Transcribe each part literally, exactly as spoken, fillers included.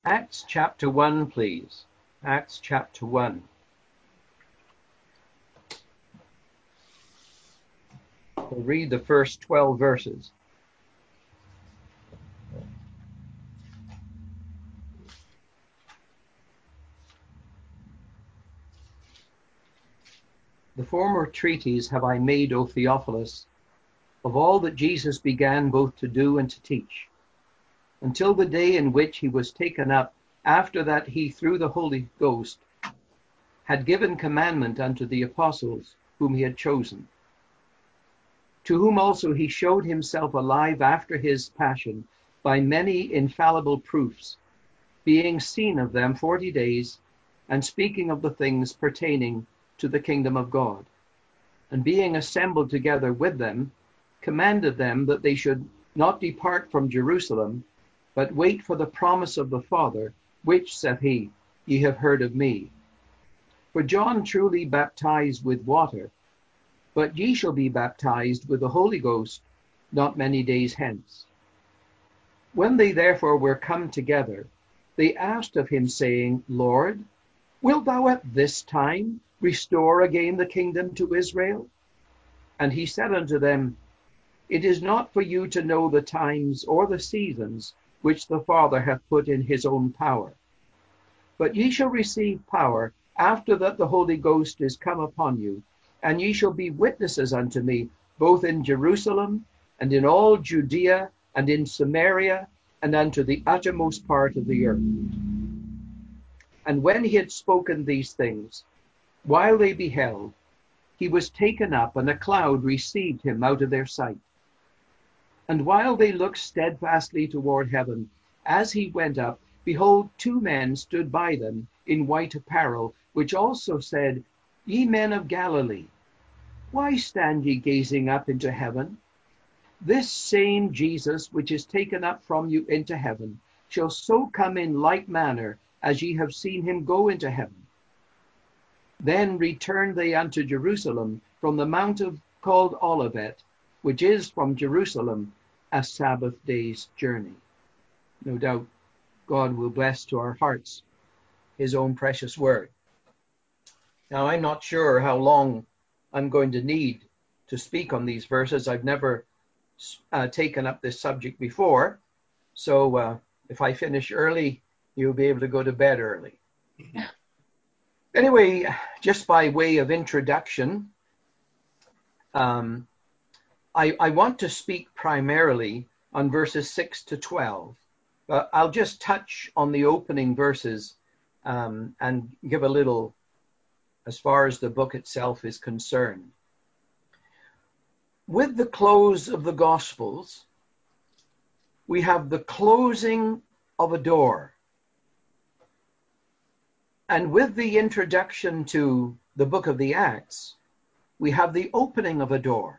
Acts chapter one, please. Acts chapter one. We'll read the first twelve verses. The former treatise have I made, O Theophilus, of all that Jesus began both to do and to teach, until the day in which he was taken up, after that he through the Holy Ghost had given commandment unto the apostles whom he had chosen, to whom also he showed himself alive after his passion by many infallible proofs, being seen of them forty days, and speaking of the things pertaining to the kingdom of God. And being assembled together with them, commanded them that they should not depart from Jerusalem, but wait for the promise of the Father, which, saith he, ye have heard of me. For John truly baptized with water, but ye shall be baptized with the Holy Ghost not many days hence. When they therefore were come together, they asked of him, saying, Lord, wilt thou at this time restore again the kingdom to Israel? And he said unto them, It is not for you to know the times or the seasons which the Father hath put in his own power. But ye shall receive power after that the Holy Ghost is come upon you, and ye shall be witnesses unto me, both in Jerusalem, and in all Judea, and in Samaria, and unto the uttermost part of the earth. And when he had spoken these things, while they beheld, he was taken up, and a cloud received him out of their sight. And while they looked steadfastly toward heaven, as he went up, behold, two men stood by them in white apparel, which also said, Ye men of Galilee, why stand ye gazing up into heaven? This same Jesus, which is taken up from you into heaven, shall so come in like manner as ye have seen him go into heaven. Then returned they unto Jerusalem from the mount of called Olivet, which is from Jerusalem a Sabbath day's journey. No doubt God will bless to our hearts his own precious word. Now, I'm not sure how long I'm going to need to speak on these verses. I've never uh, taken up this subject before. So uh, if I finish early, you'll be able to go to bed early. Anyway, just by way of introduction, um, I, I want to speak primarily on verses six to twelve. But I'll just touch on the opening verses um, and give a little as far as the book itself is concerned. With the close of the Gospels, we have the closing of a door. And with the introduction to the book of the Acts, we have the opening of a door.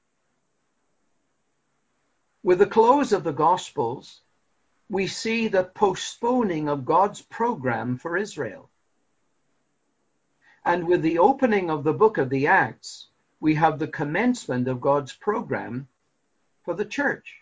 With the close of the Gospels, we see the postponing of God's program for Israel. And with the opening of the book of the Acts, we have the commencement of God's program for the church.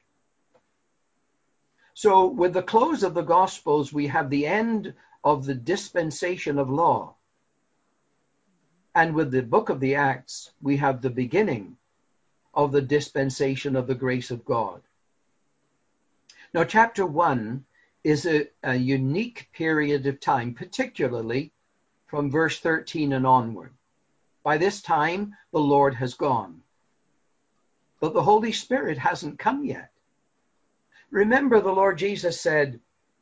So with the close of the Gospels, we have the end of the dispensation of law. And with the book of the Acts, we have the beginning of the dispensation of the grace of God. Now, chapter one is a, a unique period of time, particularly from verse thirteen and onward. By this time, the Lord has gone, but the Holy Spirit hasn't come yet. Remember, the Lord Jesus said,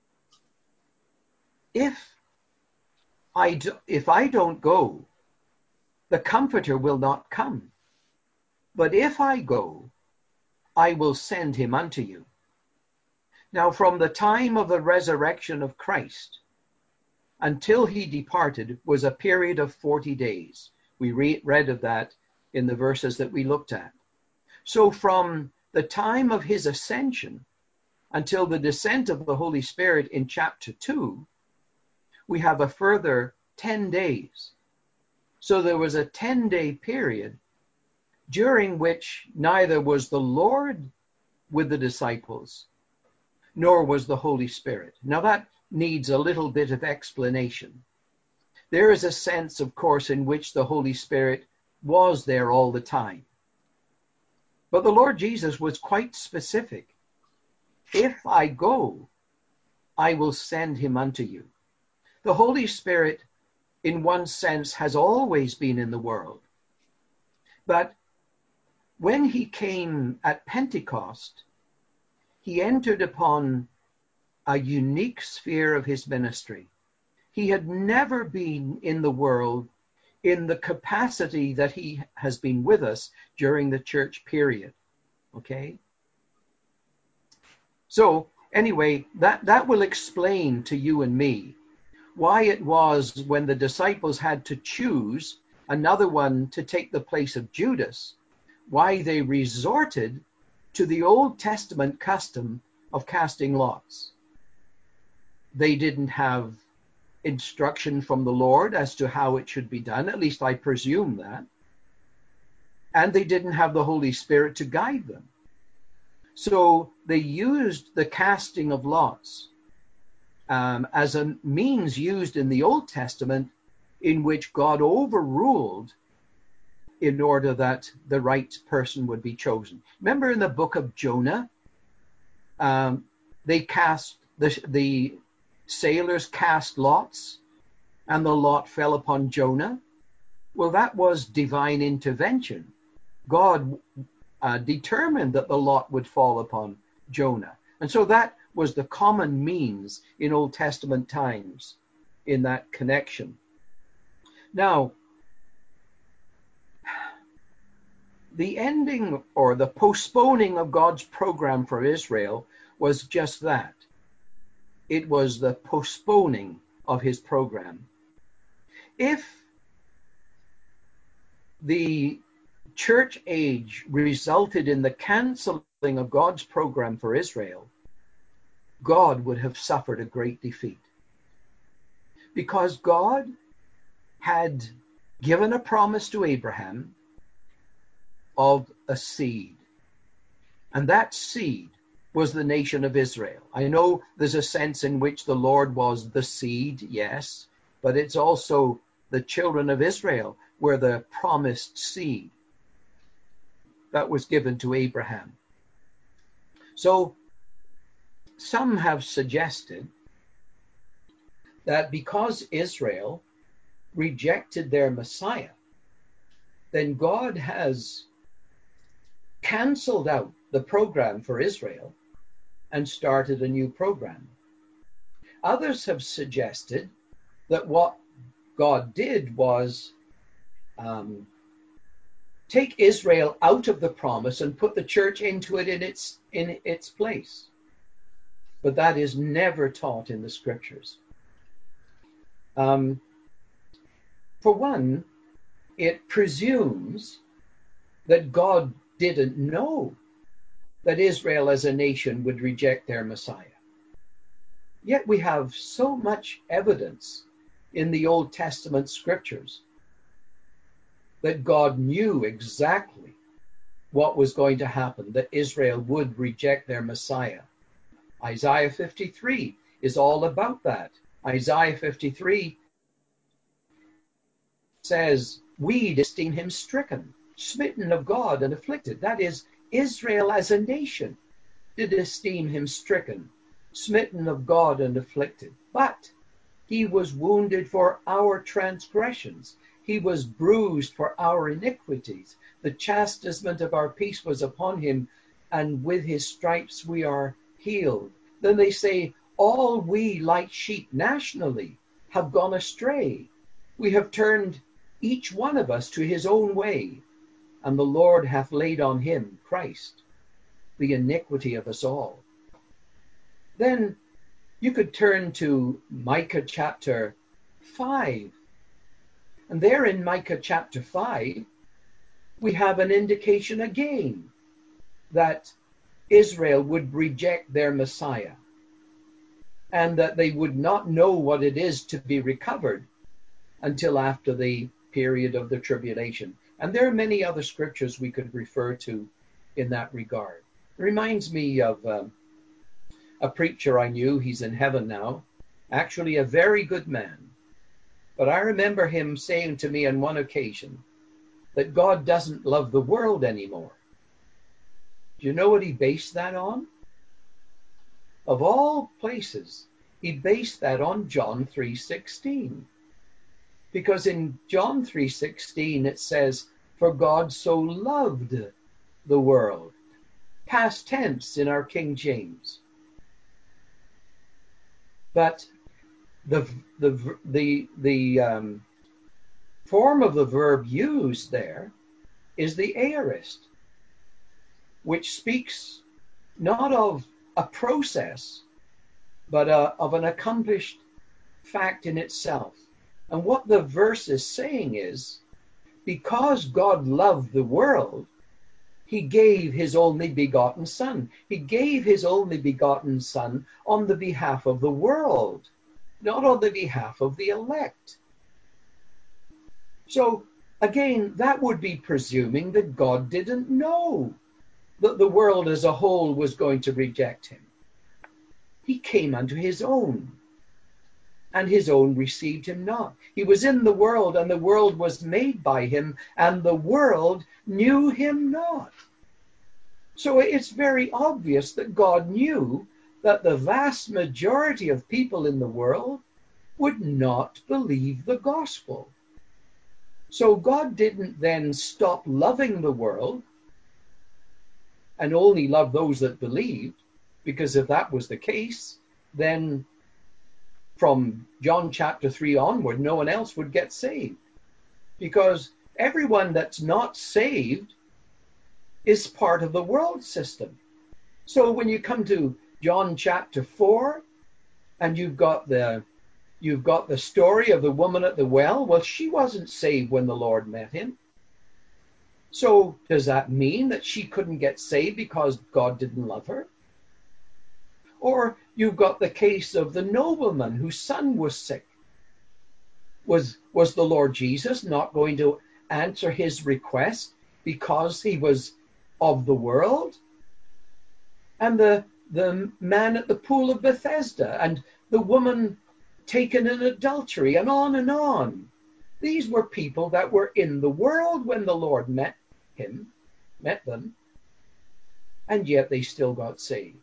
if I, do, if I don't go, the Comforter will not come. But if I go, I will send him unto you. Now, from the time of the resurrection of Christ until he departed was a period of forty days. We re- read of that in the verses that we looked at. So from the time of his ascension until the descent of the Holy Spirit in chapter two, we have a further ten days. So there was a ten-day period during which neither was the Lord with the disciples, nor was the Holy Spirit. Now that needs a little bit of explanation. There is a sense, of course, in which the Holy Spirit was there all the time. But the Lord Jesus was quite specific. If I go, I will send him unto you. The Holy Spirit, in one sense, has always been in the world. But when he came at Pentecost, he entered upon a unique sphere of his ministry. He had never been in the world in the capacity that he has been with us during the church period. Okay? So, anyway, that, that will explain to you and me why it was when the disciples had to choose another one to take the place of Judas, why they resorted to the Old Testament custom of casting lots. They didn't have instruction from the Lord as to how it should be done, at least I presume that. And they didn't have the Holy Spirit to guide them. So they used the casting of lots um, as a means used in the Old Testament in which God overruled in order that the right person would be chosen. Remember in the book of Jonah, um, they cast, the, the sailors cast lots, and the lot fell upon Jonah. Well, that was divine intervention. God uh, determined that the lot would fall upon Jonah. And so that was the common means in Old Testament times in that connection. Now, the ending or the postponing of God's program for Israel was just that. It was the postponing of his program. If the church age resulted in the canceling of God's program for Israel, God would have suffered a great defeat. Because God had given a promise to Abraham of a seed. And that seed was the nation of Israel. I know there's a sense in which the Lord was the seed, yes, but it's also the children of Israel were the promised seed that was given to Abraham. So some have suggested that because Israel rejected their Messiah, then God has canceled out the program for Israel and started a new program. Others have suggested that what God did was um, take Israel out of the promise and put the church into it in its in its place. But that is never taught in the scriptures. Um, for one, it presumes that God didn't know that Israel as a nation would reject their Messiah. Yet we have so much evidence in the Old Testament scriptures that God knew exactly what was going to happen, that Israel would reject their Messiah. Isaiah fifty-three is all about that. Isaiah fifty-three says, we esteem him stricken, smitten of God and afflicted. That is, Israel as a nation did esteem him stricken, smitten of God and afflicted. But he was wounded for our transgressions. He was bruised for our iniquities. The chastisement of our peace was upon him, and with his stripes we are healed. Then they say, all we like sheep nationally have gone astray. We have turned each one of us to his own way, and the Lord hath laid on him, Christ, the iniquity of us all. Then you could turn to Micah chapter five. And there in Micah chapter five, we have an indication again that Israel would reject their Messiah and that they would not know what it is to be recovered until after the period of the tribulation. And there are many other scriptures we could refer to in that regard. It reminds me of uh, a preacher I knew. He's in heaven now. actually a very good man. But I remember him saying to me on one occasion that God doesn't love the world anymore. Do you know what he based that on? Of all places, he based that on John three sixteen. Because in John three sixteen it says, "For God so loved the world." Past tense in our King James. But the the the the um, form of the verb used there is the aorist, which speaks not of a process, but uh, of an accomplished fact in itself. And what the verse is saying is, because God loved the world, he gave his only begotten Son. He gave his only begotten Son on the behalf of the world, not on the behalf of the elect. So, again, that would be presuming that God didn't know that the world as a whole was going to reject him. He came unto his own, and his own received him not. He was in the world, and the world was made by him, and the world knew him not. So it's very obvious that God knew that the vast majority of people in the world would not believe the gospel. So God didn't then stop loving the world and only love those that believed, because if that was the case, then from John chapter three onward, no one else would get saved, because everyone that's not saved is part of the world system. So when you come to John chapter four, and you've got the you've got the story of the woman at the well, well, she wasn't saved when the Lord met him. So does that mean that she couldn't get saved because God didn't love her? Or you've got the case of the nobleman whose son was sick. Was, was the Lord Jesus not going to answer his request because he was of the world? And the, the man at the pool of Bethesda, and the woman taken in adultery, and on and on. These were people that were in the world when the Lord met him, met them, and yet they still got saved.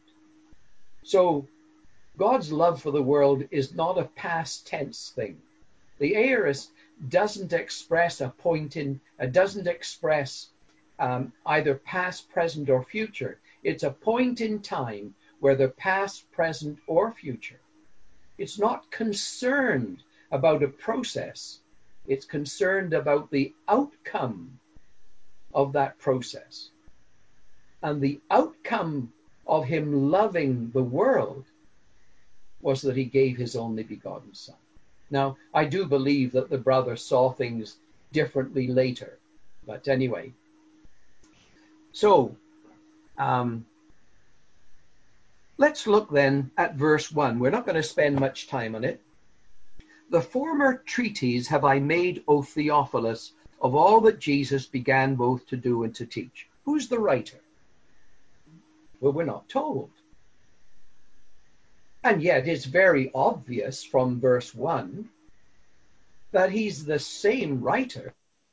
So God's love for the world is not a past tense thing. The aorist doesn't express a point in, it doesn't express um, either past, present, or future. It's a point in time, whether past, present, or future. It's not concerned about a process. It's concerned about the outcome of that process. And the outcome of him loving the world was that he gave his only begotten Son. Now, I do believe that the brother saw things differently later. But anyway, so um, let's look then at verse one. We're not going to spend much time on it. The former treatise have I made, O Theophilus, of all that Jesus began both to do and to teach. Who's the writer? Well, we're not told. And yet it's very obvious from verse one that he's the same writer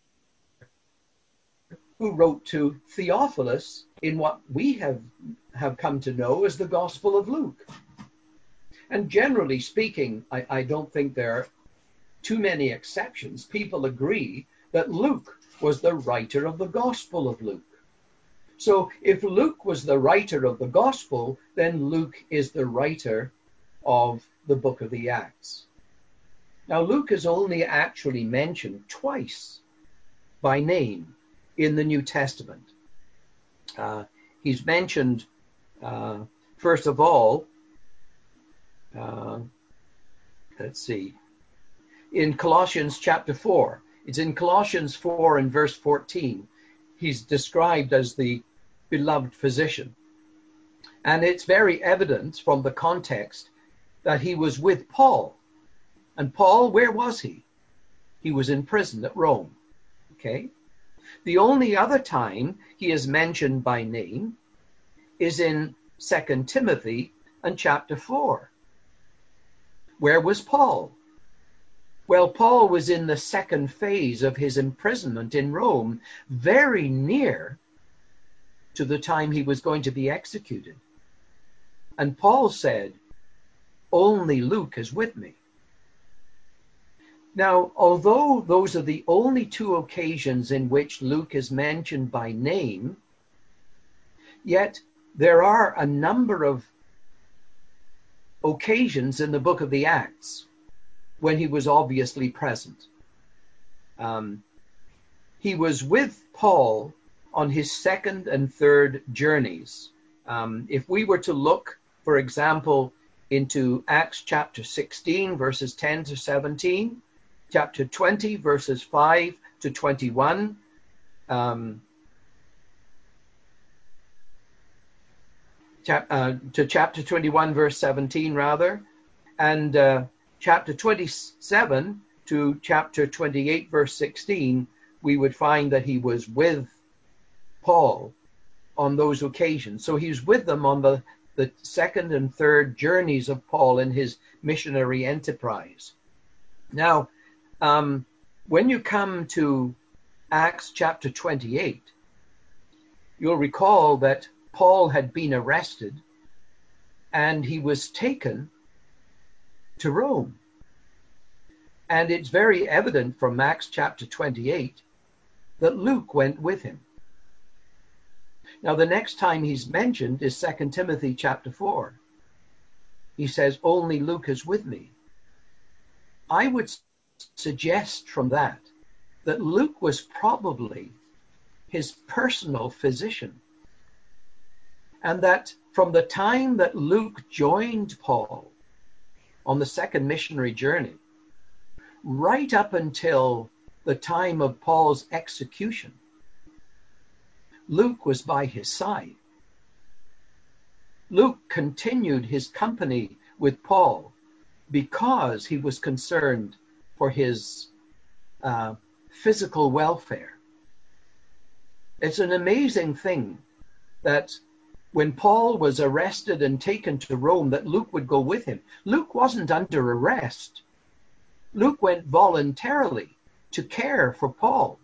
who wrote to Theophilus in what we have, have come to know as the Gospel of Luke. And generally speaking, I, I don't think there are too many exceptions. People agree that Luke was the writer of the Gospel of Luke. So if Luke was the writer of the Gospel, then Luke is the writer of the book of the Acts. Now, Luke is only actually mentioned twice by name in the New Testament. Uh, he's mentioned, uh, first of all, uh, let's see, in Colossians chapter four. It's in Colossians four and verse fourteen. He's described as the beloved physician. And it's very evident from the context that he was with Paul. And Paul, where was he? He was in prison at Rome. Okay? The only other time he is mentioned by name is in Second Timothy and chapter four. Where was Paul? Well, Paul was in the second phase of his imprisonment in Rome, very near to the time he was going to be executed. And Paul said, only Luke is with me. Now, although those are the only two occasions in which Luke is mentioned by name, yet there are a number of occasions in the book of the Acts when he was obviously present. Um, he was with Paul on his second and third journeys. Um, if we were to look, for example, into Acts chapter sixteen, verses ten to seventeen, chapter twenty, verses five to twenty-one, um, chap- uh, to chapter twenty-one, verse seventeen, rather, and uh, chapter twenty-seven to chapter twenty-eight, verse sixteen, we would find that he was with Paul on those occasions. So he's with them on the, the second and third journeys of Paul in his missionary enterprise. Now, um, when you come to Acts chapter twenty-eight, you'll recall that Paul had been arrested and he was taken to Rome. And it's very evident from Acts chapter twenty-eight that Luke went with him. Now, the next time he's mentioned is Second Timothy chapter four. He says, only Luke is with me. I would suggest from that that Luke was probably his personal physician, and that from the time that Luke joined Paul on the second missionary journey, right up until the time of Paul's execution, Luke was by his side. Luke continued his company with Paul because he was concerned for his uh, physical welfare. It's an amazing thing that when Paul was arrested and taken to Rome, that Luke would go with him. Luke wasn't under arrest. Luke went voluntarily to care for Paul.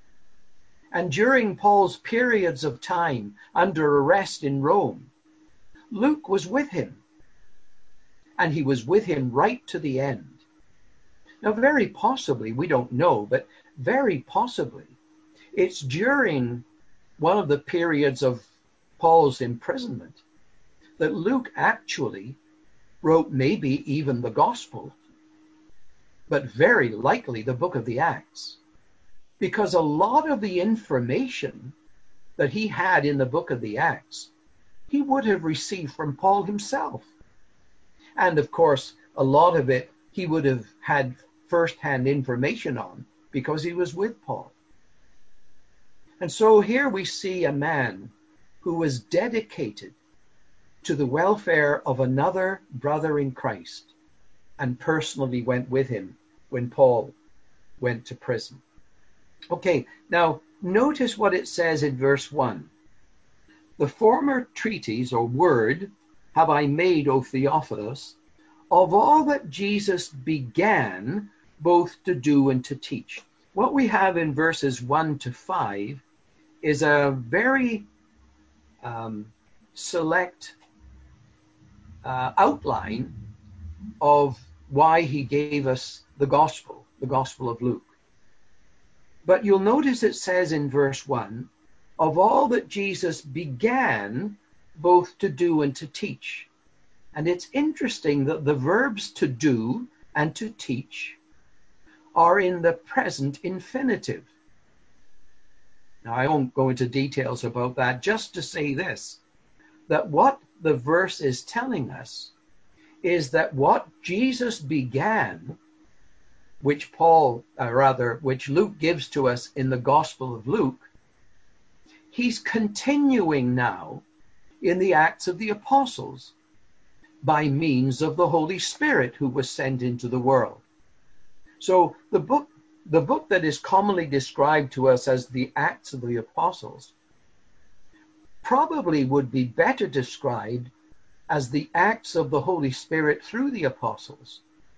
And during Paul's periods of time under arrest in Rome, Luke was with him. And he was with him right to the end. Now, very possibly, we don't know, but very possibly, it's during one of the periods of Paul's imprisonment that Luke actually wrote maybe even the Gospel, but very likely the book of the Acts, because a lot of the information that he had in the book of the Acts, he would have received from Paul himself. And of course, a lot of it he would have had first-hand information on because he was with Paul. And so here we see a man who was dedicated to the welfare of another brother in Christ and personally went with him when Paul went to prison. Okay, now notice what it says in verse one. The former treatise or word have I made, O Theophilus, of all that Jesus began both to do and to teach. What we have in verses one to five is a very um, select uh, outline of why he gave us the gospel, the Gospel of Luke. But you'll notice it says in verse one, of all that Jesus began both to do and to teach. And it's interesting that the verbs to do and to teach are in the present infinitive. Now, I won't go into details about that, just to say this, that what the verse is telling us is that what Jesus began, which Paul, uh, rather, which Luke gives to us in the Gospel of Luke, he's continuing now in the Acts of the Apostles by means of the Holy Spirit who was sent into the world. So the book, the book that is commonly described to us as the Acts of the Apostles probably would be better described as the acts of the Holy Spirit through the apostles,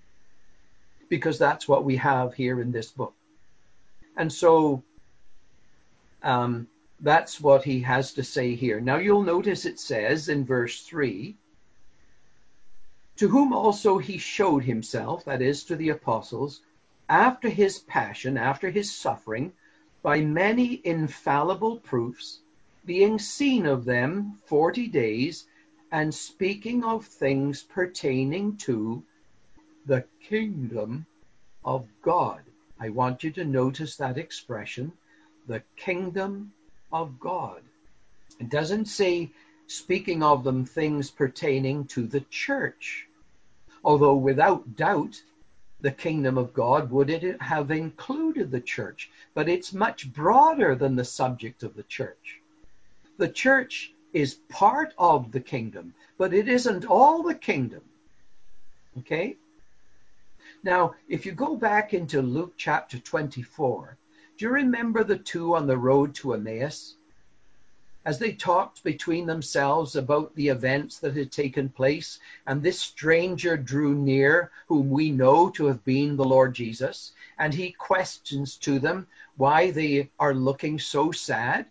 because that's what we have here in this book. And so um, that's what he has to say here. Now you'll notice it says in verse three, to whom also he showed himself, that is, to the apostles, after his passion, after his suffering, by many infallible proofs, being seen of them forty days, and speaking of things pertaining to the kingdom of God. I want you to notice that expression, the kingdom of God. It doesn't say speaking of them things pertaining to the church, although without doubt the kingdom of God would it have included the church, but it's much broader than the subject of the church. The church is part of the kingdom, but it isn't all the kingdom. Okay? Now, if you go back into Luke chapter twenty-four, do you remember the two on the road to Emmaus? As they talked between themselves about the events that had taken place, and this stranger drew near, whom we know to have been the Lord Jesus, and he questions to them why they are looking so sad.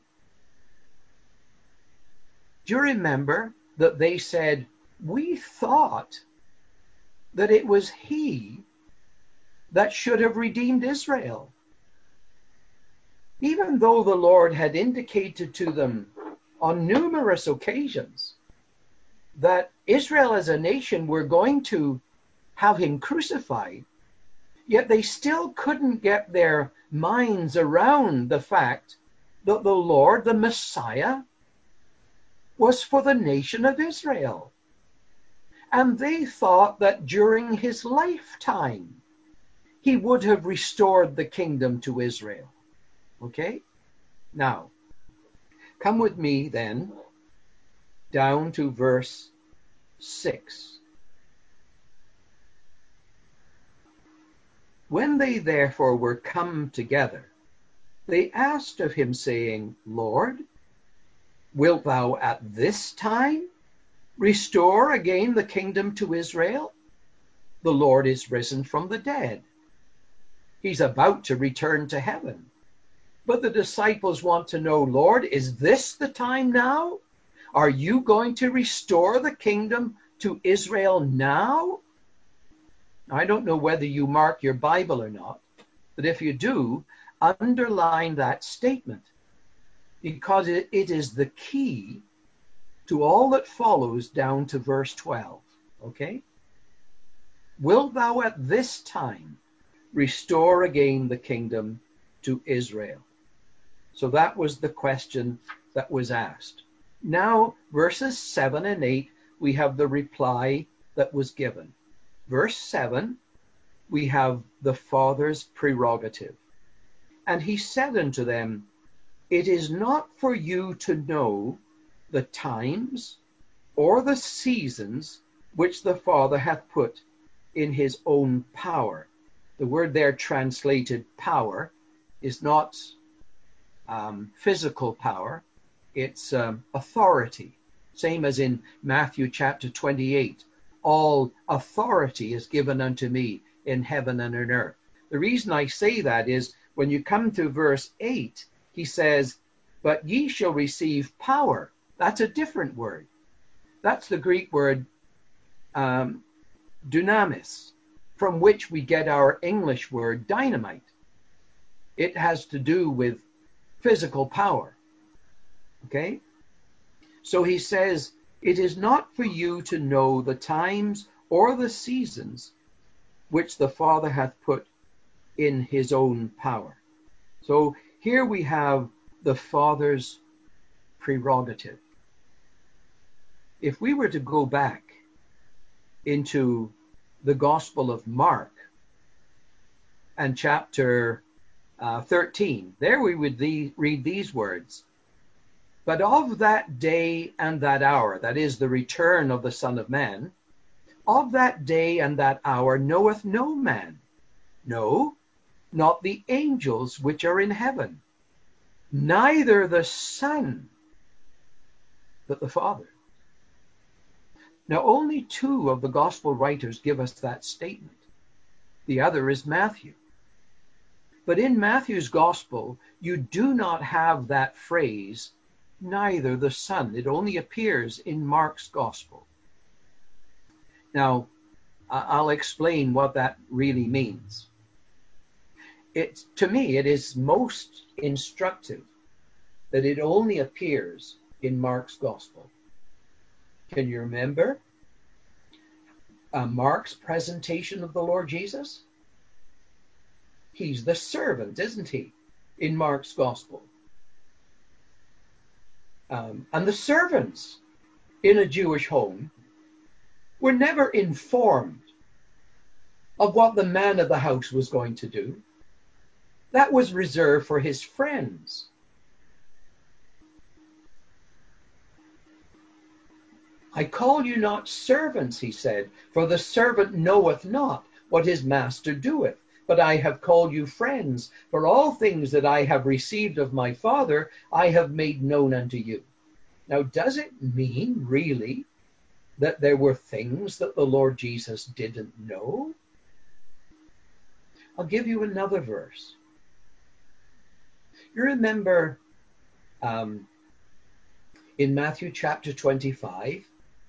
Do you remember that they said, we thought that it was he that should have redeemed Israel? Even though the Lord had indicated to them on numerous occasions that Israel as a nation were going to have him crucified, yet they still couldn't get their minds around the fact that the Lord, the Messiah, was for the nation of Israel. And they thought that during his lifetime, he would have restored the kingdom to Israel. Okay? Now, come with me then down to verse six. When they therefore were come together, they asked of him, saying, Lord, wilt thou at this time restore again the kingdom to Israel? The Lord is risen from the dead. He's about to return to heaven. But the disciples want to know, Lord, is this the time now? Are you going to restore the kingdom to Israel now? I don't know whether you mark your Bible or not, but if you do, underline that statement, because it, it is the key to all that follows down to verse twelve. Okay? Wilt thou at this time restore again the kingdom to Israel? So that was the question that was asked. Now, verses seven and eight, we have the reply that was given. Verse seven, we have the Father's prerogative. And he said unto them, it is not for you to know the times or the seasons which the Father hath put in his own power. The word there translated power is not um, physical power, it's um, authority. Same as in Matthew chapter twenty-eight. All authority is given unto me in heaven and on earth. The reason I say that is when you come to verse eight, he says, but ye shall receive power. That's a different word. That's the Greek word um, dunamis, from which we get our English word dynamite. It has to do with physical power. Okay? So he says, it is not for you to know the times or the seasons which the Father hath put in his own power. So here we have the Father's prerogative. If we were to go back into the Gospel of Mark and chapter uh, thirteen, there we would the, read these words. But of that day and that hour, that is the return of the Son of Man, of that day and that hour knoweth no man, no, not the angels which are in heaven, neither the Son, but the Father. Now only two of the gospel writers give us that statement. The other is Matthew. But in Matthew's gospel, you do not have that phrase, neither the Son. It only appears in Mark's gospel. Now, I'll explain what that really means. It, to me, it is most instructive that it only appears in Mark's gospel. Can you remember uh, Mark's presentation of the Lord Jesus? He's the servant, isn't he, in Mark's gospel? Um, and the servants in a Jewish home were never informed of what the man of the house was going to do. That was reserved for his friends. I call you not servants, he said, for the servant knoweth not what his master doeth. But I have called you friends, for all things that I have received of my Father, I have made known unto you. Now, does it mean really that there were things that the Lord Jesus didn't know? I'll give you another verse. You remember um, in Matthew chapter twenty-five,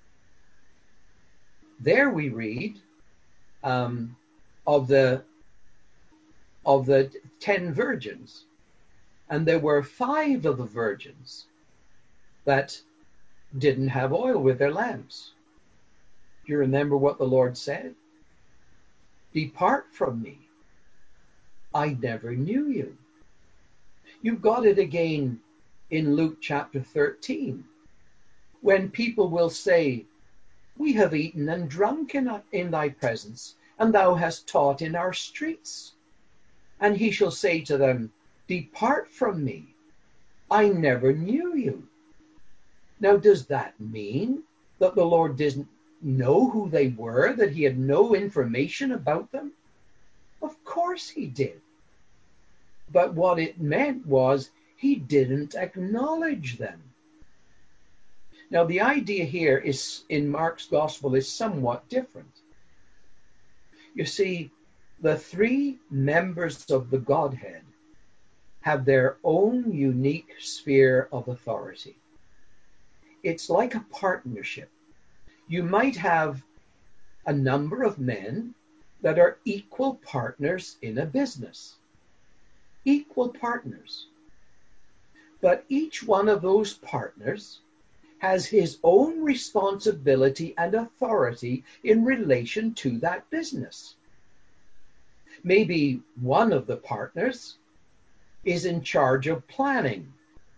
there we read um, of the of the ten virgins, and there were five of the virgins that didn't have oil with their lamps. Do you remember what the Lord said? Depart from me, I never knew you. You've got it again in Luke chapter thirteen, when people will say, we have eaten and drunk in, in thy presence, and thou hast taught in our streets. And he shall say to them, depart from me, I never knew you. Now, does that mean that the Lord didn't know who they were, that he had no information about them? Of course he did. But what it meant was he didn't acknowledge them. Now, the idea here is in Mark's gospel is somewhat different. You see, the three members of the Godhead have their own unique sphere of authority. It's like a partnership. You might have a number of men that are equal partners in a business. Equal partners. But each one of those partners has his own responsibility and authority in relation to that business. Maybe one of the partners is in charge of planning.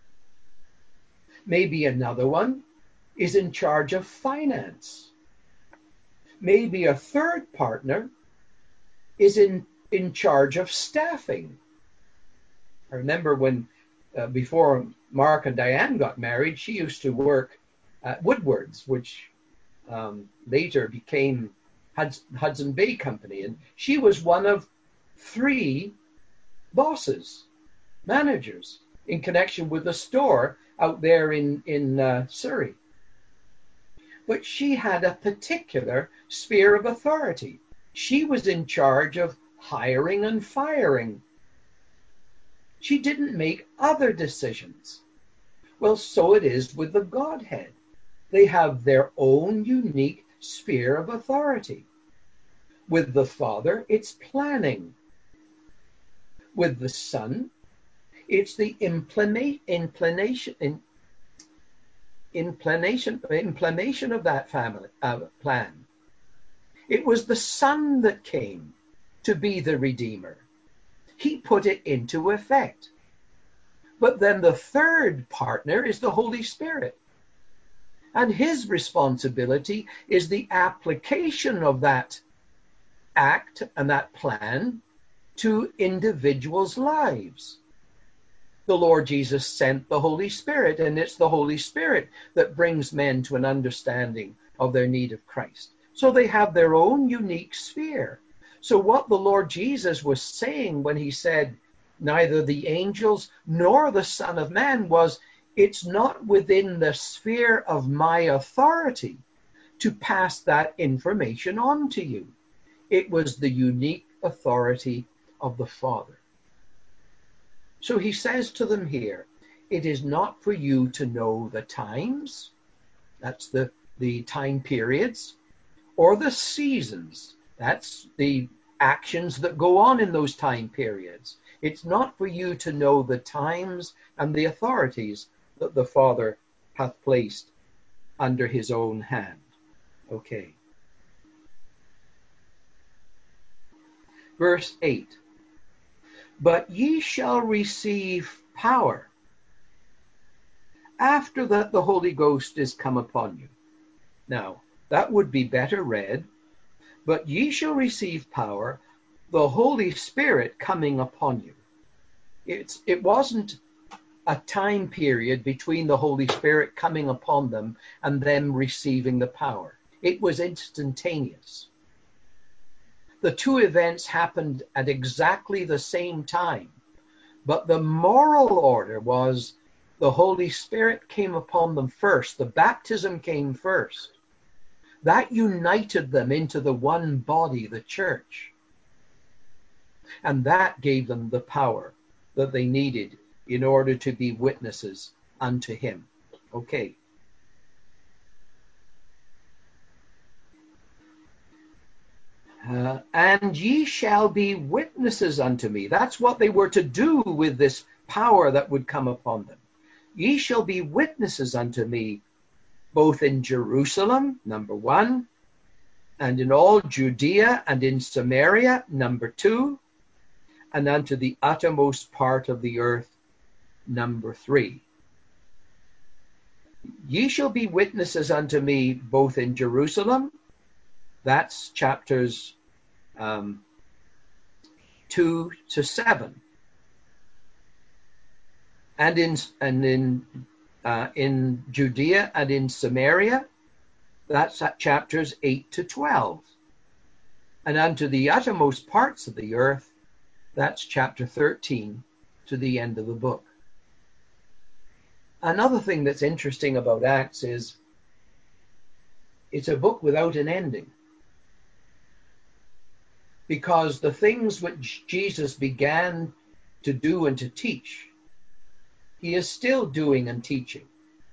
Maybe another one is in charge of finance. Maybe a third partner is in, in charge of staffing. I remember when, uh, before Mark and Diane got married, she used to work at Woodward's, which um, later became Hudson Bay Company. And she was one of three bosses, managers, in connection with the store out there in, in uh, Surrey. But she had a particular sphere of authority. She was in charge of hiring and firing. She didn't make other decisions. Well, so it is with the Godhead. They have their own unique sphere of authority. With the Father, it's planning. With the Son, it's the implement, implementation, in, implementation, implementation of that family uh, plan. It was the Son that came to be the Redeemer. He put it into effect. But then the third partner is the Holy Spirit. And his responsibility is the application of that act and that plan to individuals' lives. The Lord Jesus sent the Holy Spirit, and it's the Holy Spirit that brings men to an understanding of their need of Christ. So they have their own unique sphere. So what the Lord Jesus was saying when he said, neither the angels nor the Son of Man, was, it's not within the sphere of my authority to pass that information on to you. It was the unique authority of the Father. So he says to them here, it is not for you to know the times, that's the, the time periods, or the seasons, that's the actions that go on in those time periods. It's not for you to know the times and the authorities that the Father hath placed under his own hand. Okay. Verse eight. But ye shall receive power after that the Holy Ghost is come upon you. Now, that would be better read, but ye shall receive power, the Holy Spirit coming upon you. It's, it wasn't a time period between the Holy Spirit coming upon them and them receiving the power. It was instantaneous. The two events happened at exactly the same time, but the moral order was the Holy Spirit came upon them first. The baptism came first. That united them into the one body, the church. And that gave them the power that they needed in order to be witnesses unto him. Okay. Uh, and ye shall be witnesses unto me. That's what they were to do with this power that would come upon them. Ye shall be witnesses unto me, both in Jerusalem, number one, and in all Judea and in Samaria, number two, and unto the uttermost part of the earth, number three. Ye shall be witnesses unto me both in Jerusalem, that's chapters um, two to seven, and in and in uh, in Judea and in Samaria, that's at chapters eight to twelve, and unto the uttermost parts of the earth, that's chapter thirteen to the end of the book. Another thing that's interesting about Acts is it's a book without an ending, because the things which Jesus began to do and to teach, he is still doing and teaching.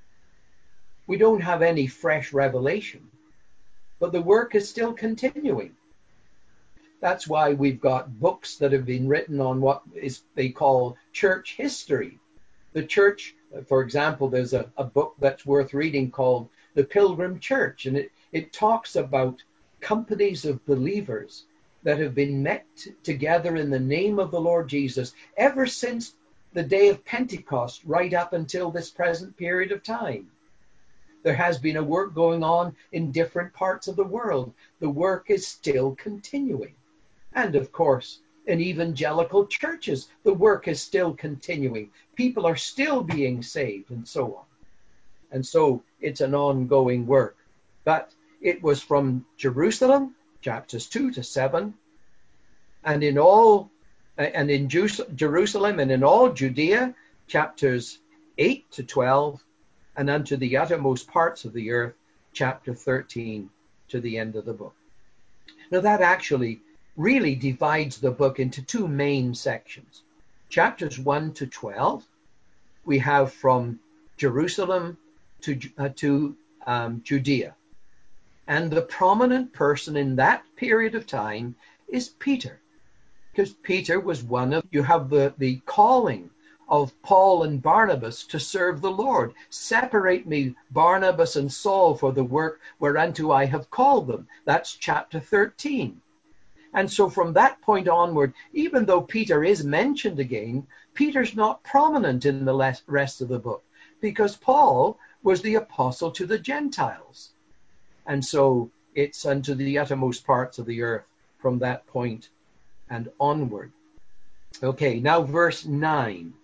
We don't have any fresh revelation, but the work is still continuing. That's why we've got books that have been written on what is they call church history. The church, for example, there's a, a book that's worth reading called The Pilgrim Church, and it, it talks about companies of believers that have been met together in the name of the Lord Jesus ever since the day of Pentecost right up until this present period of time. There has been a work going on in different parts of the world. The work is still continuing. And of course, in evangelical churches, the work is still continuing. People are still being saved and so on. And so it's an ongoing work. But it was from Jerusalem, chapters two to seven, and in all, and in Jerusalem and in all Judea, chapters eight to twelve, and unto the uttermost parts of the earth, chapter thirteen to the end of the book. Now that actually really divides the book into two main sections. Chapters one to twelve, we have from Jerusalem to, uh, to um, Judea. And the prominent person in that period of time is Peter. Because Peter was one of, you have the, the calling of Paul and Barnabas to serve the Lord. Separate me, Barnabas and Saul, for the work whereunto I have called them. That's chapter thirteen. And so from that point onward, even though Peter is mentioned again, Peter's not prominent in the rest of the book, because Paul was the apostle to the Gentiles. And so it's unto the uttermost parts of the earth from that point and onward. Okay, now verse nine.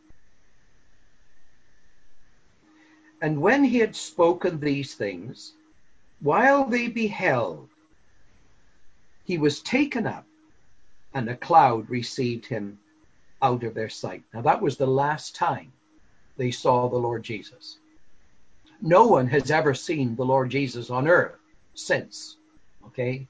And when he had spoken these things, while they beheld, he was taken up, and a cloud received him out of their sight. Now that was the last time they saw the Lord Jesus. No one has ever seen the Lord Jesus on earth since. Okay?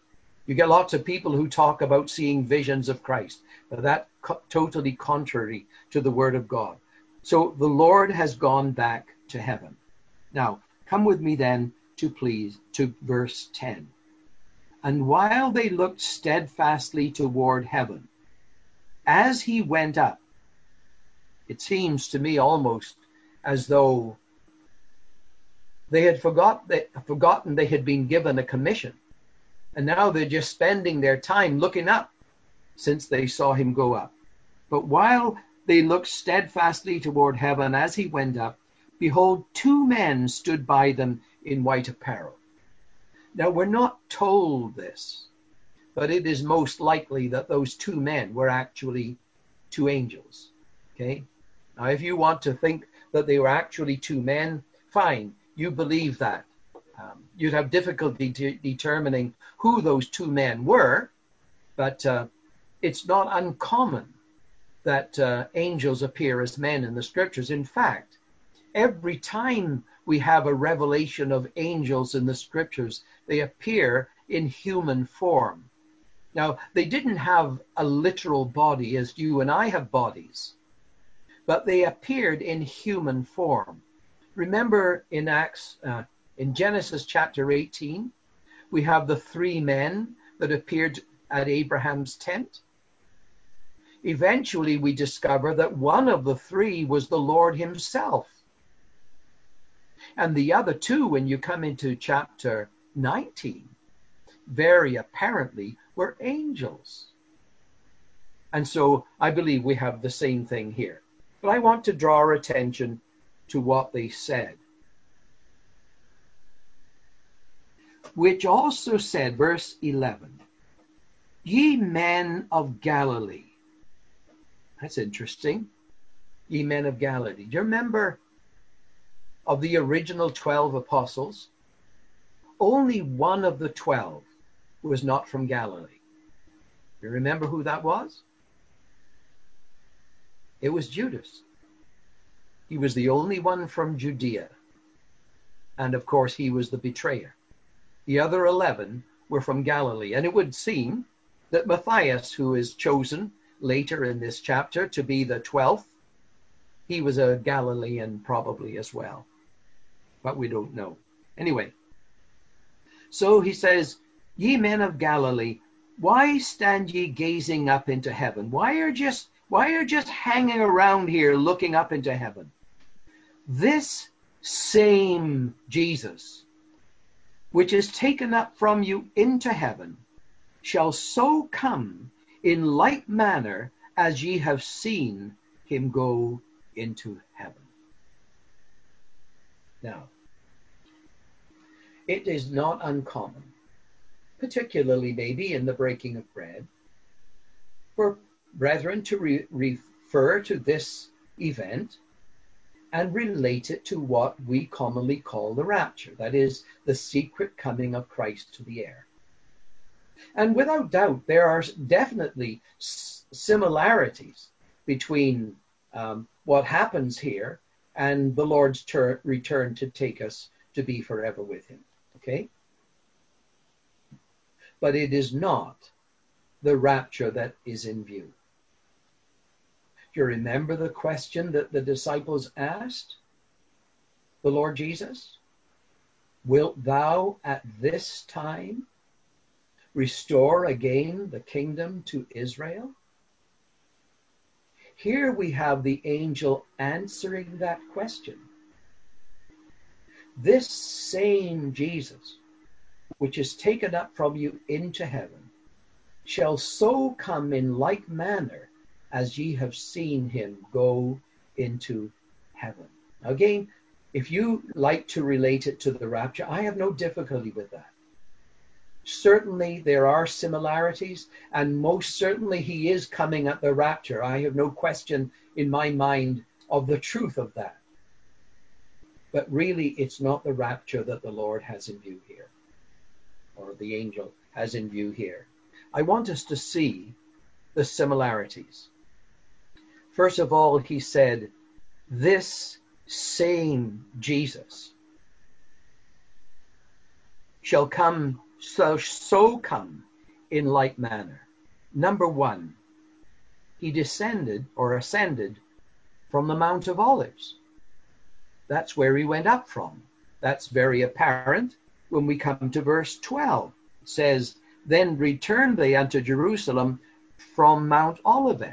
You get lots of people who talk about seeing visions of Christ, but that's co- totally contrary to the Word of God. So the Lord has gone back to heaven. Now, come with me then to please to verse ten. And while they looked steadfastly toward heaven, as he went up, it seems to me almost as though they had forgot that, forgotten they had been given a commission. And now they're just spending their time looking up since they saw him go up. But while they looked steadfastly toward heaven as he went up, behold, two men stood by them in white apparel. Now, we're not told this, but it is most likely that those two men were actually two angels. Okay? Now, if you want to think that they were actually two men, fine, you believe that. Um, you'd have difficulty de- determining who those two men were, but uh, it's not uncommon that uh, angels appear as men in the scriptures. In fact, every time we have a revelation of angels in the scriptures, they appear in human form. Now, they didn't have a literal body as you and I have bodies, but they appeared in human form. Remember in Acts, uh, in Genesis chapter eighteen, we have the three men that appeared at Abraham's tent. Eventually, we discover that one of the three was the Lord himself. And the other two, when you come into chapter nineteen, very apparently were angels. And so I believe we have the same thing here. But I want to draw our attention to what they said. Which also said, verse eleven, ye men of Galilee. That's interesting. Ye men of Galilee. Do you remember of the original twelve apostles? Only one of the twelve was not from Galilee. You remember who that was? It was Judas. He was the only one from Judea. And of course, he was the betrayer. The other eleven were from Galilee. And it would seem that Matthias, who is chosen later in this chapter to be the twelfth, he was a Galilean probably as well. But we don't know. Anyway, so he says, ye men of Galilee, why stand ye gazing up into heaven? Why are just why are just hanging around here looking up into heaven? This same Jesus, which is taken up from you into heaven, shall so come in like manner as ye have seen him go into heaven. Now, it is not uncommon, particularly maybe in the breaking of bread, for brethren to re- refer to this event and relate it to what we commonly call the rapture, that is, the secret coming of Christ to the air. And without doubt, there are definitely s- similarities between um, what happens here and the Lord's ter- return to take us to be forever with him. Okay? But it is not the rapture that is in view. Do you remember the question that the disciples asked the Lord Jesus? Wilt thou at this time restore again the kingdom to Israel? Here we have the angel answering that question. This same Jesus, which is taken up from you into heaven, shall so come in like manner as ye have seen him go into heaven. Again, if you like to relate it to the rapture, I have no difficulty with that. Certainly there are similarities, and most certainly he is coming at the rapture. I have no question in my mind of the truth of that. But really, it's not the rapture that the Lord has in view here, or the angel has in view here. I want us to see the similarities. First of all, he said, this same Jesus shall come, so, so come in like manner. Number one, he descended or ascended from the Mount of Olives. That's where he went up from. That's very apparent when we come to verse twelve. It says, then returned they unto Jerusalem from Mount Olivet.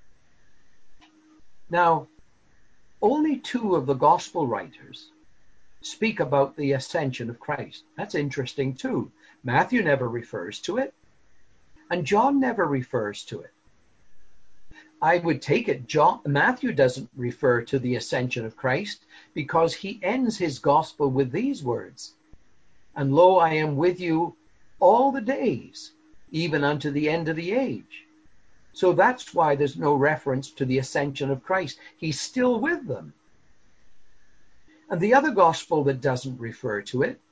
Now, only two of the gospel writers speak about the ascension of Christ. That's interesting too. Matthew never refers to it, and John never refers to it. I would take it John Matthew doesn't refer to the ascension of Christ because he ends his gospel with these words, and lo, I am with you all the days, even unto the end of the age. So that's why there's no reference to the ascension of Christ. He's still with them. And the other gospel that doesn't refer to it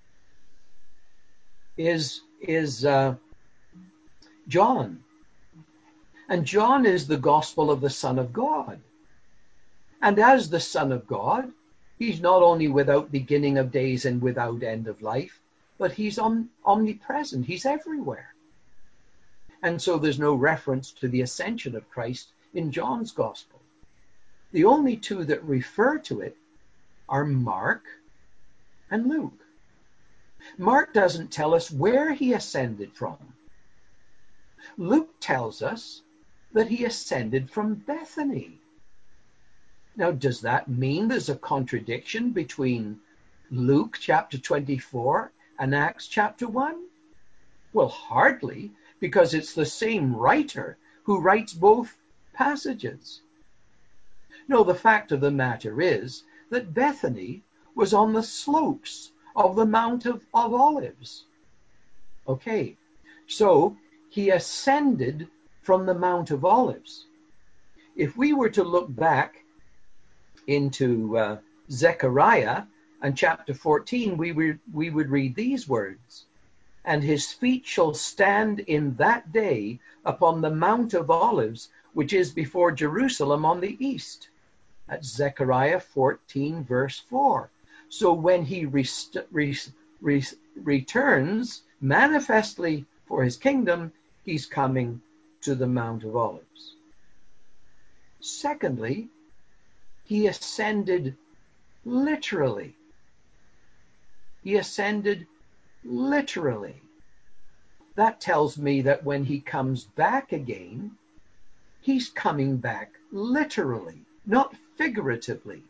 is, is uh, John. And John is the gospel of the Son of God. And as the Son of God, he's not only without beginning of days and without end of life, but he's om- omnipresent. He's everywhere. And so there's no reference to the ascension of Christ in John's gospel. The only two that refer to it are Mark and Luke. Mark doesn't tell us where he ascended from. Luke tells us that he ascended from Bethany. Now, does that mean there's a contradiction between Luke chapter twenty-four and Acts chapter one? Well, hardly, because it's the same writer who writes both passages. No, the fact of the matter is that Bethany was on the slopes of the Mount of, of Olives. Okay, so he ascended from the Mount of Olives. If we were to look back into uh, Zechariah and chapter fourteen, we, re- we would read these words, and his feet shall stand in that day upon the Mount of Olives, which is before Jerusalem on the east. That's Zechariah fourteen, verse four. So when he rest- re- re- returns manifestly for his kingdom, he's coming to the Mount of Olives. Secondly, he ascended literally. He ascended literally. That tells me that when he comes back again, he's coming back literally, not figuratively.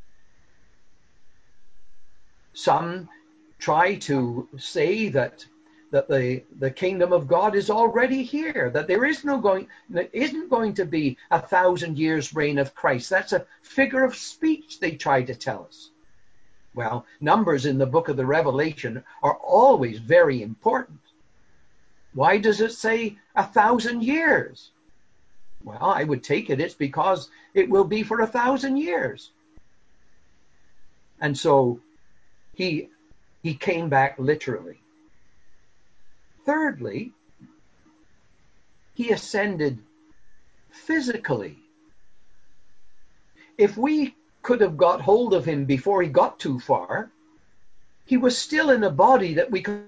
Some try to say that that the, the kingdom of God is already here, that there is no going, there isn't going to be a thousand years reign of Christ. That's a figure of speech they try to tell us. Well, numbers in the book of the Revelation are always very important. Why does it say a thousand years? Well, I would take it it's because it will be for a thousand years. And so he he came back literally. Thirdly, he ascended physically. If we could have got hold of him before he got too far, he was still in a body that we could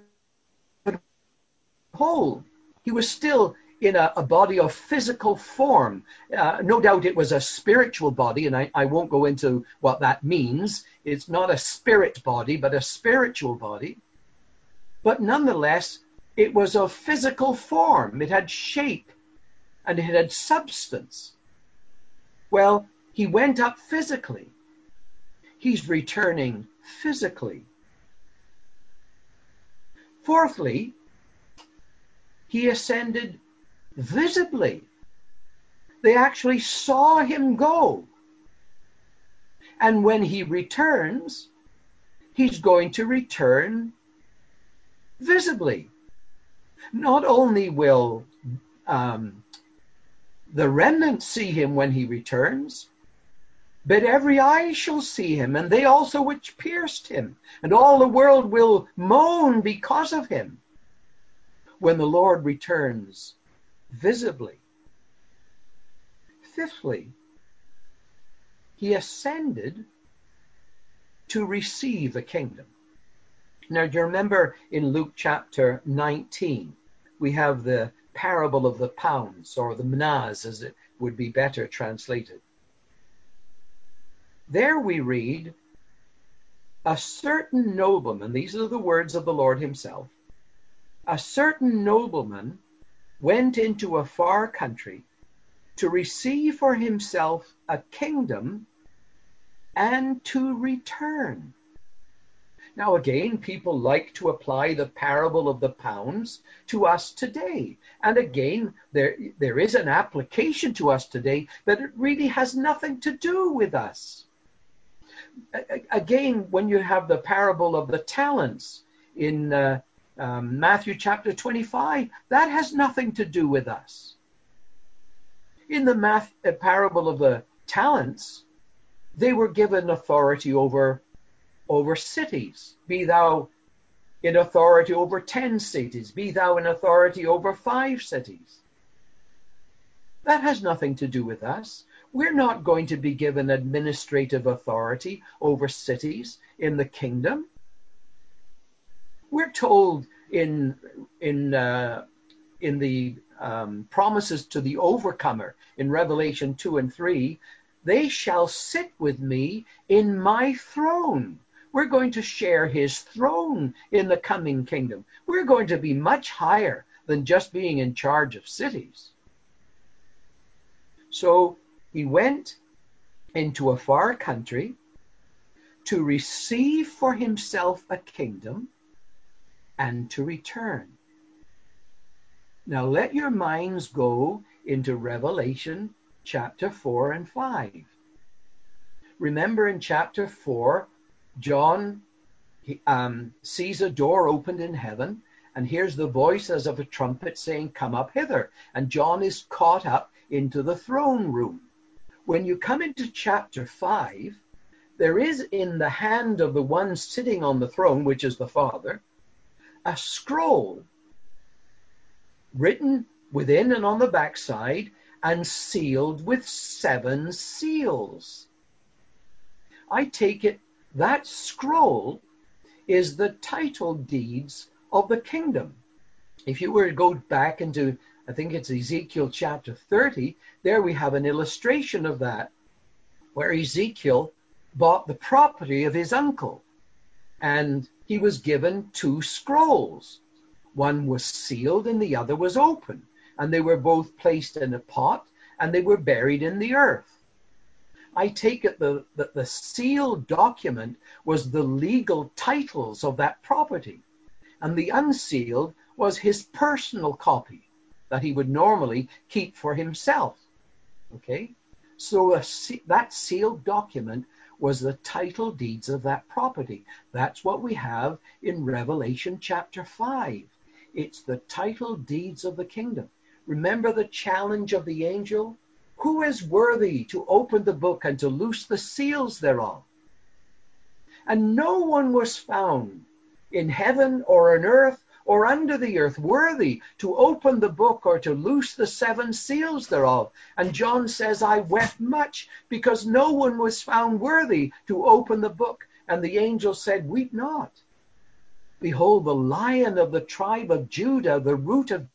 hold. He was still in a, a body of physical form. Uh, no doubt it was a spiritual body, and I, I won't go into what that means. It's not a spirit body, but a spiritual body. But nonetheless, it was of physical form. It had shape and it had substance. Well, he went up physically. He's returning physically. Fourthly, he ascended visibly. They actually saw him go. And when he returns, he's going to return visibly. Not only will um, the remnant see him when he returns, but every eye shall see him, and they also which pierced him, and all the world will moan because of him when the Lord returns visibly. Fifthly, he ascended to receive a kingdom. Now, do you remember in Luke chapter nineteen, we have the parable of the pounds, or the mnas, as it would be better translated. There we read, a certain nobleman, these are the words of the Lord himself, a certain nobleman went into a far country to receive for himself a kingdom and to return. Now again, people like to apply the parable of the pounds to us today. And again, there, there is an application to us today, but it really has nothing to do with us. Again, when you have the parable of the talents in uh, um, Matthew chapter twenty-five, that has nothing to do with us. In the math, uh, parable of the talents, they were given authority over, over cities. Be thou in authority over ten cities. Be thou in authority over five cities. That has nothing to do with us. We're not going to be given administrative authority over cities in the kingdom. We're told in, in, uh, in the um, promises to the overcomer in Revelation two and three, they shall sit with me in my throne. We're going to share his throne in the coming kingdom. We're going to be much higher than just being in charge of cities. So he went into a far country to receive for himself a kingdom and to return. Now let your minds go into Revelation chapter four and five. Remember in chapter four, John um, sees a door opened in heaven, and hears the voice as of a trumpet saying, come up hither. And John is caught up into the throne room. When you come into chapter five, there is in the hand of the one sitting on the throne, which is the Father, a scroll written within and on the backside and sealed with seven seals. I take it that scroll is the title deeds of the kingdom. If you were to go back into, I think it's Ezekiel chapter thirty, there we have an illustration of that, where Ezekiel bought the property of his uncle, and he was given two scrolls. One was sealed and the other was open, and they were both placed in a pot, and they were buried in the earth. I take it that the, the sealed document was the legal titles of that property, and the unsealed was his personal copy that he would normally keep for himself. Okay? So a, that sealed document was the title deeds of that property. That's what we have in Revelation chapter five. It's the title deeds of the kingdom. Remember the challenge of the angel? Who is worthy to open the book and to loose the seals thereof? And no one was found in heaven or on earth or under the earth worthy to open the book or to loose the seven seals thereof. And John says, I wept much because no one was found worthy to open the book. And the angel said, weep not. Behold, the Lion of the tribe of Judah, the root of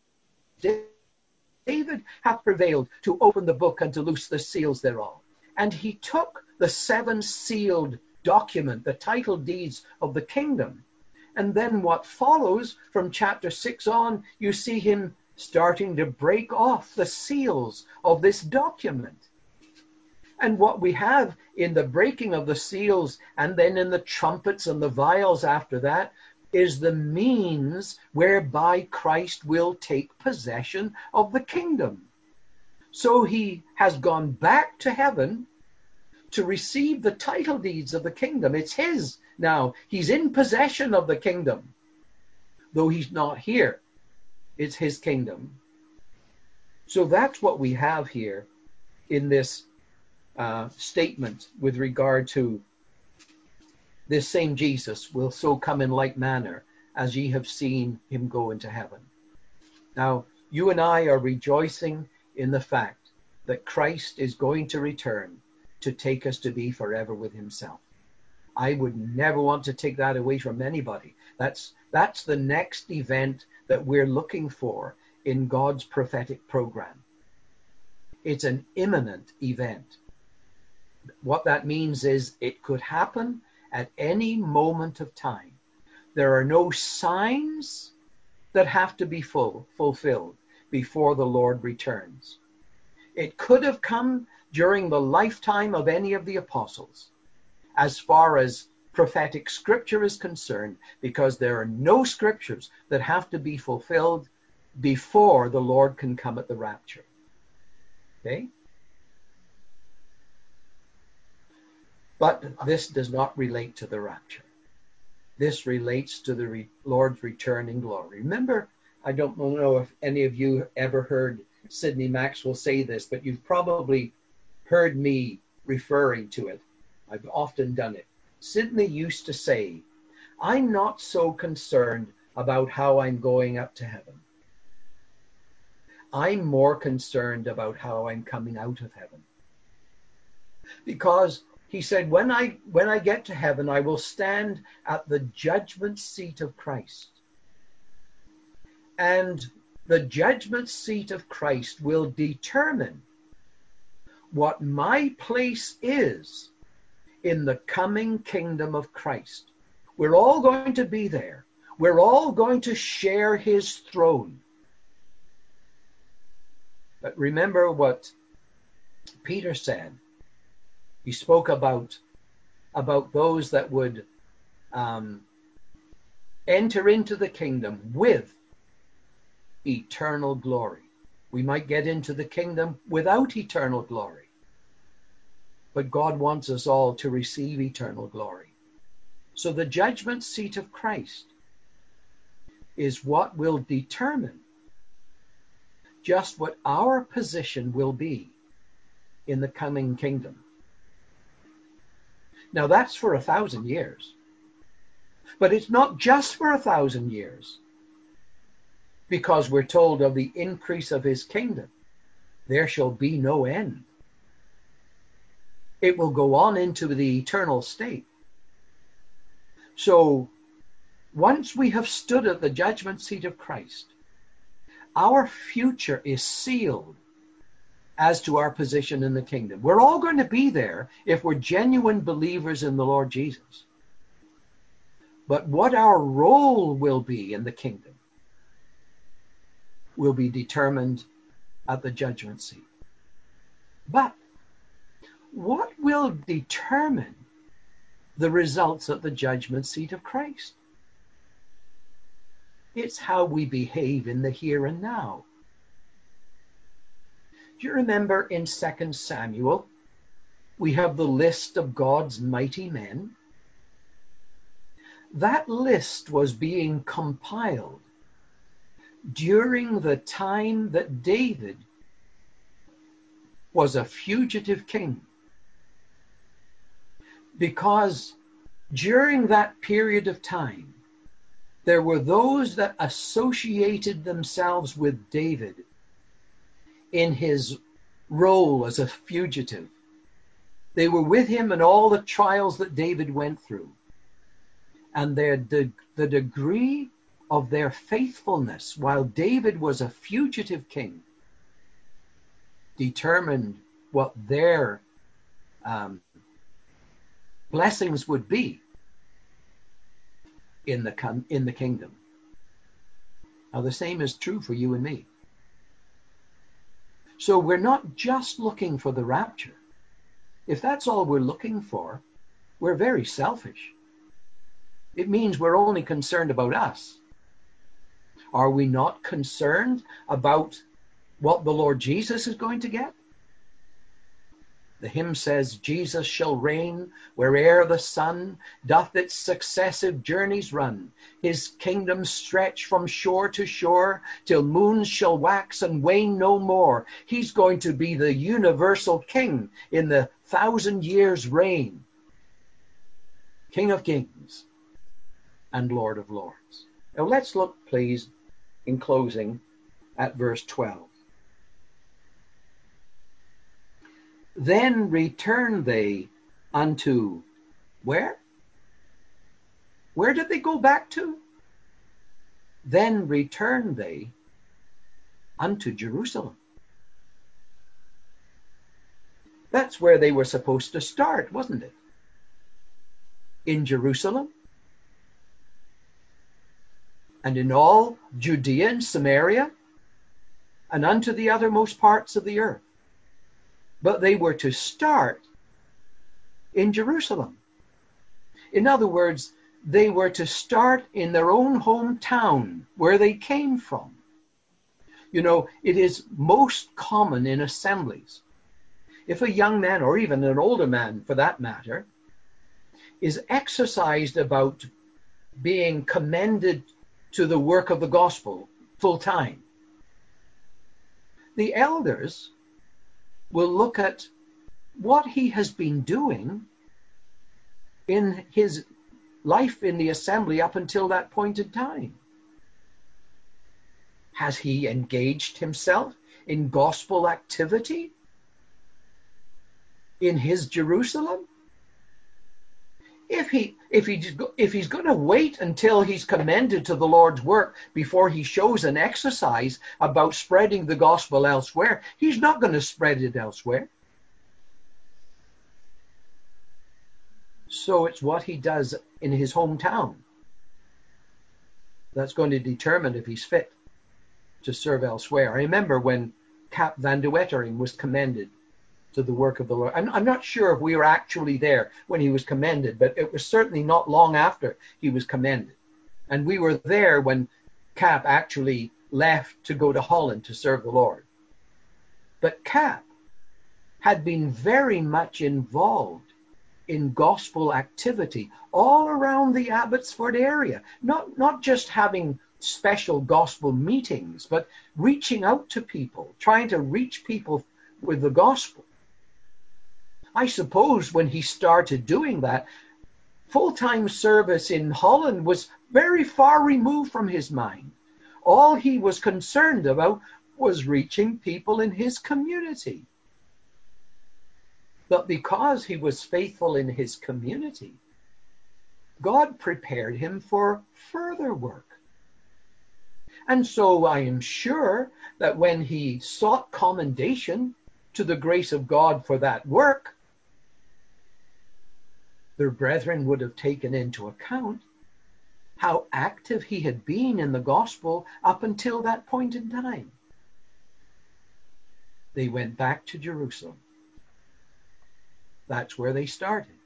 David, hath prevailed to open the book and to loose the seals thereof. And he took the seven sealed document, the title deeds of the kingdom. And then what follows from chapter six on, you see him starting to break off the seals of this document. And what we have in the breaking of the seals and then in the trumpets and the vials after that is the means whereby Christ will take possession of the kingdom. So he has gone back to heaven to receive the title deeds of the kingdom. It's his now. He's in possession of the kingdom. Though he's not here, it's his kingdom. So that's what we have here in this uh, statement with regard to this same Jesus will so come in like manner as ye have seen him go into heaven. Now, you and I are rejoicing in the fact that Christ is going to return to take us to be forever with himself. I would never want to take that away from anybody. That's, that's the next event that we're looking for in God's prophetic program. It's an imminent event. What that means is it could happen at any moment of time. There are no signs that have to be full, fulfilled before the Lord returns. It could have come during the lifetime of any of the apostles, as far as prophetic scripture is concerned, because there are no scriptures that have to be fulfilled before the Lord can come at the rapture. Okay? But this does not relate to the rapture. This relates to the re- Lord's return in glory. Remember, I don't know if any of you ever heard Sidney Maxwell say this, but you've probably heard me referring to it. I've often done it. Sidney used to say, I'm not so concerned about how I'm going up to heaven. I'm more concerned about how I'm coming out of heaven. Because he said, when I when I get to heaven, I will stand at the judgment seat of Christ. And the judgment seat of Christ will determine what my place is in the coming kingdom of Christ. We're all going to be there. We're all going to share his throne. But remember what Peter said. He spoke about, about those that would um, enter into the kingdom with eternal glory. We might get into the kingdom without eternal glory, but God wants us all to receive eternal glory. So the judgment seat of Christ is what will determine just what our position will be in the coming kingdom. Now that's for a thousand years. But it's not just for a thousand years, because we're told of the increase of his kingdom. There shall be no end. It will go on into the eternal state. So once we have stood at the judgment seat of Christ, our future is sealed as to our position in the kingdom. We're all going to be there if we're genuine believers in the Lord Jesus. But what our role will be in the kingdom will be determined at the judgment seat. But what will determine the results at the judgment seat of Christ? It's how we behave in the here and now. Do you remember in Second Samuel, we have the list of God's mighty men? That list was being compiled during the time that David was a fugitive king. Because during that period of time, there were those that associated themselves with David in his role as a fugitive. They were with him in all the trials that David went through. And their, the, the degree of their faithfulness while David was a fugitive king determined what their um, blessings would be in the, in the kingdom. Now the same is true for you and me. So we're not just looking for the rapture. If that's all we're looking for, we're very selfish. It means we're only concerned about us. Are we not concerned about what the Lord Jesus is going to get? The hymn says, Jesus shall reign where'er the sun doth its successive journeys run. His kingdom stretch from shore to shore till moons shall wax and wane no more. He's going to be the universal king in the thousand years reign. King of kings and Lord of lords. Now let's look, please, in closing at verse twelve. Then return they unto, where? Where did they go back to? then returned they unto Jerusalem. That's where they were supposed to start, wasn't it? In Jerusalem and in all Judea and Samaria and unto the uttermost parts of the earth. But they were to start in Jerusalem. In other words, they were to start in their own hometown where they came from. You know, it is most common in assemblies. If a young man, or even an older man for that matter, is exercised about being commended to the work of the gospel full time, the elders will look at what he has been doing in his life in the assembly up until that point in time. Has he engaged himself in gospel activity in his Jerusalem? If he if he if he's going to wait until he's commended to the Lord's work before he shows an exercise about spreading the gospel elsewhere, he's not going to spread it elsewhere. So it's what he does in his hometown that's going to determine if he's fit to serve elsewhere. I remember when Cap van de Wettering was commended to the work of the Lord. I'm, I'm not sure if we were actually there when he was commended, but it was certainly not long after he was commended. And we were there when Cap actually left to go to Holland to serve the Lord. But Cap had been very much involved in gospel activity all around the Abbotsford area, not, not just having special gospel meetings, but reaching out to people, trying to reach people with the gospel. I suppose when he started doing that, full-time service in Holland was very far removed from his mind. All he was concerned about was reaching people in his community. But because he was faithful in his community, God prepared him for further work. And so I am sure that when he sought commendation to the grace of God for that work, their brethren would have taken into account how active he had been in the gospel up until that point in time. They went back to Jerusalem. That's where they started.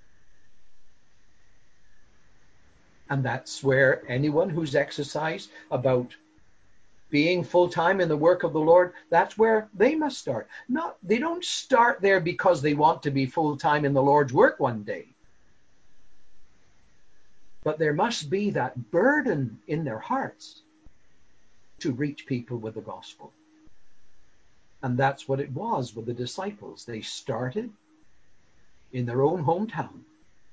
And that's where anyone who's exercised about being full-time in the work of the Lord, that's where they must start. Not, they don't start there because they want to be full-time in the Lord's work one day. But there must be that burden in their hearts to reach people with the gospel. And that's what it was with the disciples. They started in their own hometown.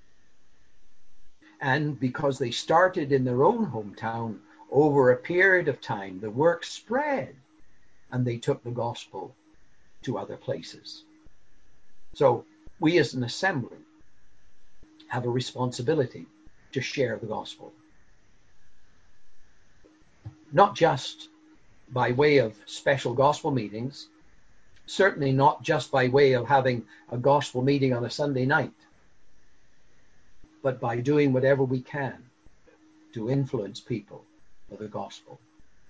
And because they started in their own hometown, over a period of time, the work spread and they took the gospel to other places. So we as an assembly have a responsibility to share the gospel. Not just by way of special gospel meetings, certainly not just by way of having a gospel meeting on a Sunday night, but by doing whatever we can to influence people with the gospel.